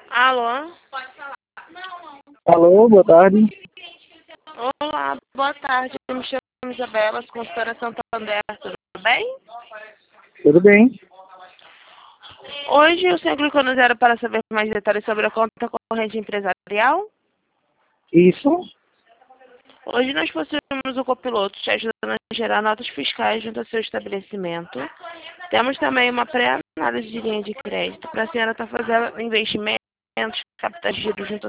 Alô? Alô, boa tarde. Olá, boa tarde. Eu me chamo Isabela, consultora Santander, tudo bem? Tudo bem? Hoje o senhor clicou no zero para saber mais detalhes sobre a conta corrente empresarial. Isso? Hoje nós possuímos o copiloto te ajudando a gerar notas fiscais junto ao seu estabelecimento. Temos também uma pré-análise de linha de crédito para a senhora estar fazendo investimentos, capitais de giro junto